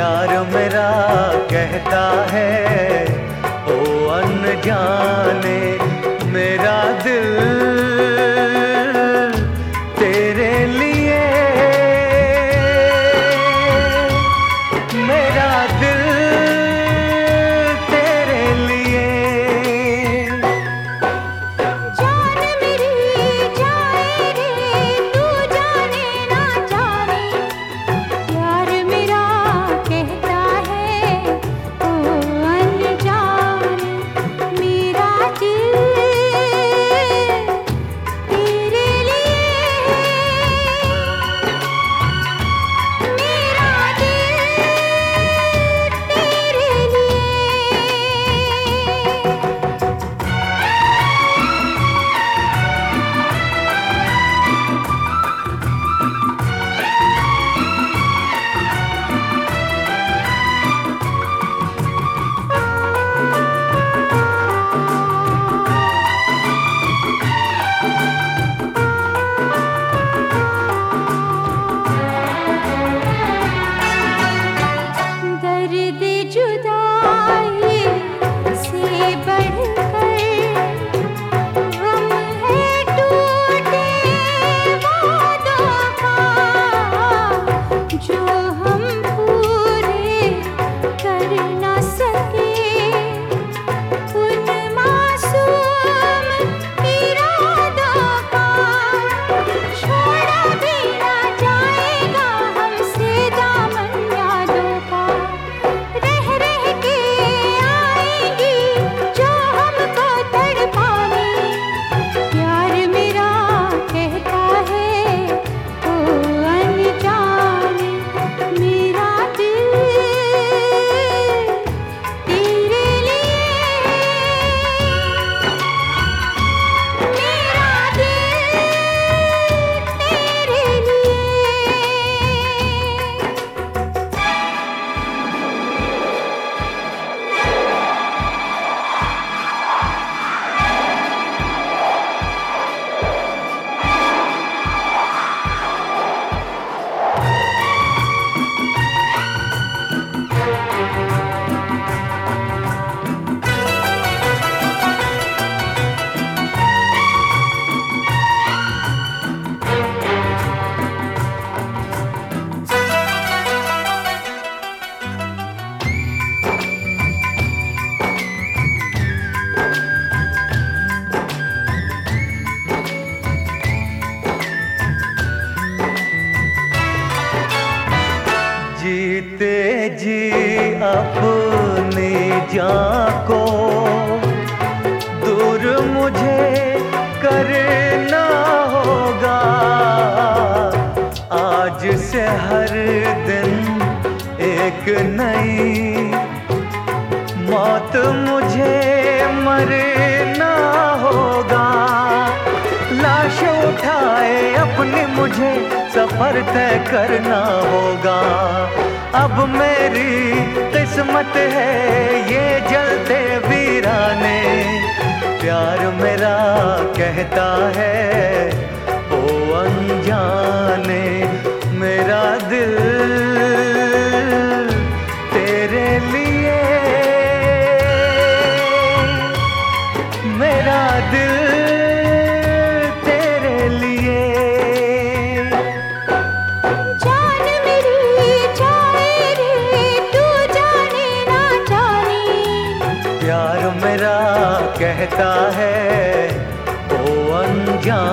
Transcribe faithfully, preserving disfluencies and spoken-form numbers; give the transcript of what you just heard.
प्यार मेरा कहता है ओ अनजाने, मेरा दिल तेरे लिए, मेरा दिल तेरे लिए। जान मेरी जाए रे तू जाने ना जाने, प्यार मेरा कहता है ओ अनजाने, मेरा दिल तेरे लिए, मेरा दर्द जुदाई से बढ़कर गम है टूटे वादों का, जो हम पूरे कर न सके उन मासूम इरादों का। छोड़ा भी ना जाएगा हमसे दामन यादों का, रह रह के आएंगी जो हमको तड़पाने, प्यार मेरा कहता है ओ अनजाने, मेरा दिल तेरे लिए, मेरा दिल तेरे लिए। जीते जी अपनी जान को दूर मुझे करना होगा, आज से हर दिन एक नई मौत मुझे मरना होगा। लाश उठाए अपनी मुझे सफर तय करना होगा, अब मेरी किस्मत है ये जलते वीराने, प्यार मेरा कहता है ओ अनजाने, मेरा दिल तेरे लिए, मेरा दिल तेरे लिए। जान मेरी जाए रे तू जाने ना जाने, प्यार मेरा कहता है ओ अनजाने।